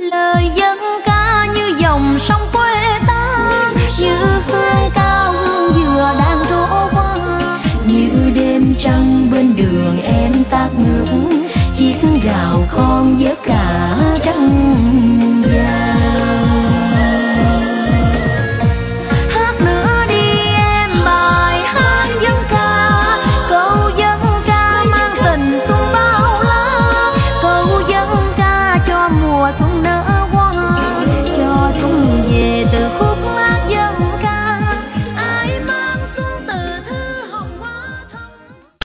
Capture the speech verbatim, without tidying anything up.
Lời dân ca như dòng sông quê ta, như hương cao hương dừa đang trổ hoa, như đêm trăng bên đường em tác ngược, chiếc gạo con vớt cả trăng.